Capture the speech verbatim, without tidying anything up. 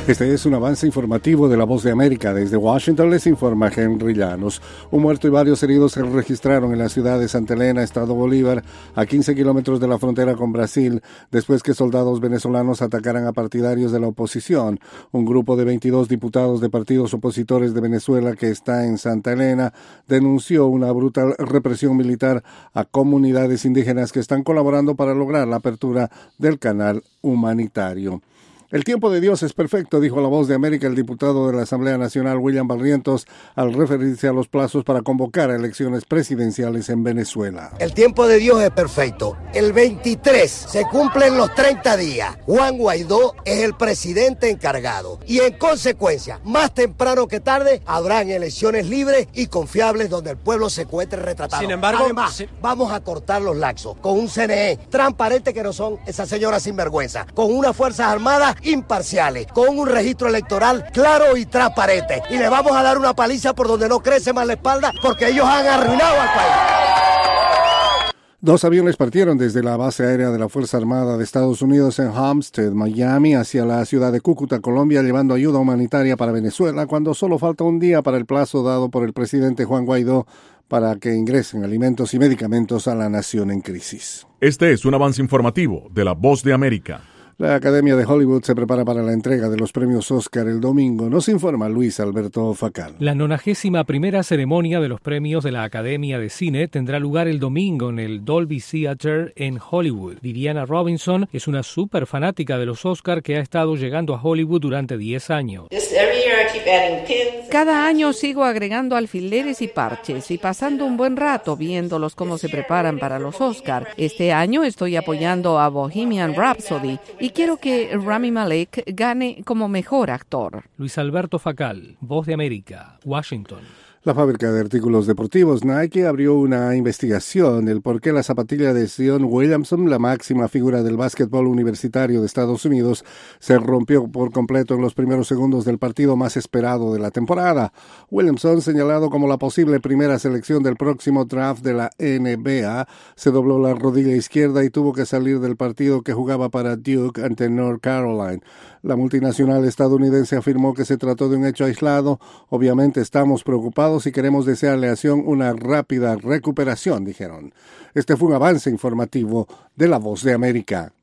Este es un avance informativo de La Voz de América. Desde Washington les informa Henry Llanos. Un muerto y varios heridos se registraron en la ciudad de Santa Elena, Estado Bolívar, a quince kilómetros de la frontera con Brasil, después que soldados venezolanos atacaran a partidarios de la oposición. Un grupo de veintidós diputados de partidos opositores de Venezuela que está en Santa Elena denunció una brutal represión militar a comunidades indígenas que están colaborando para lograr la apertura del canal humanitario. El tiempo de Dios es perfecto, dijo a La Voz de América el diputado de la Asamblea Nacional William Barrientos al referirse a los plazos para convocar a elecciones presidenciales en Venezuela. El tiempo de Dios es perfecto. El veintitrés se cumplen los treinta días. Juan Guaidó es el presidente encargado y en consecuencia, más temprano que tarde, habrán elecciones libres y confiables donde el pueblo se encuentre retratado. Sin embargo, además, sí. vamos a cortar los laxos con un C N E transparente que no son esas señoras sinvergüenza, con unas fuerzas armadas imparciales, con un registro electoral claro y transparente. Y le vamos a dar una paliza por donde no crece más la espalda, porque ellos han arruinado al país. Dos aviones partieron desde la base aérea de la Fuerza Armada de Estados Unidos en Homestead, Miami, hacia la ciudad de Cúcuta, Colombia, llevando ayuda humanitaria para Venezuela, cuando solo falta un día para el plazo dado por el presidente Juan Guaidó para que ingresen alimentos y medicamentos a la nación en crisis. Este es un avance informativo de La Voz de América. La Academia de Hollywood se prepara para la entrega de los premios Oscar el domingo. Nos informa Luis Alberto Facal. La nonagésima primera ceremonia de los premios de la Academia de Cine tendrá lugar el domingo en el Dolby Theatre en Hollywood. Viviana Robinson es una súper fanática de los Oscar que ha estado llegando a Hollywood durante diez años. Cada año sigo agregando alfileres y parches y pasando un buen rato viéndolos cómo se preparan para los Oscar. Este año estoy apoyando a Bohemian Rhapsody y quiero que Rami Malek gane como mejor actor. Luis Alberto Facal, Voz de América, Washington. La fábrica de artículos deportivos Nike abrió una investigación del por qué la zapatilla de Zion Williamson, la máxima figura del básquetbol universitario de Estados Unidos, se rompió por completo en los primeros segundos del partido más esperado de la temporada. Williamson, señalado como la posible primera selección del próximo draft de la N B A, se dobló la rodilla izquierda y tuvo que salir del partido que jugaba para Duke ante North Carolina. La multinacional estadounidense afirmó que se trató de un hecho aislado. Obviamente estamos preocupados y queremos desearle a Zion una rápida recuperación, dijeron. Este fue un avance informativo de La Voz de América.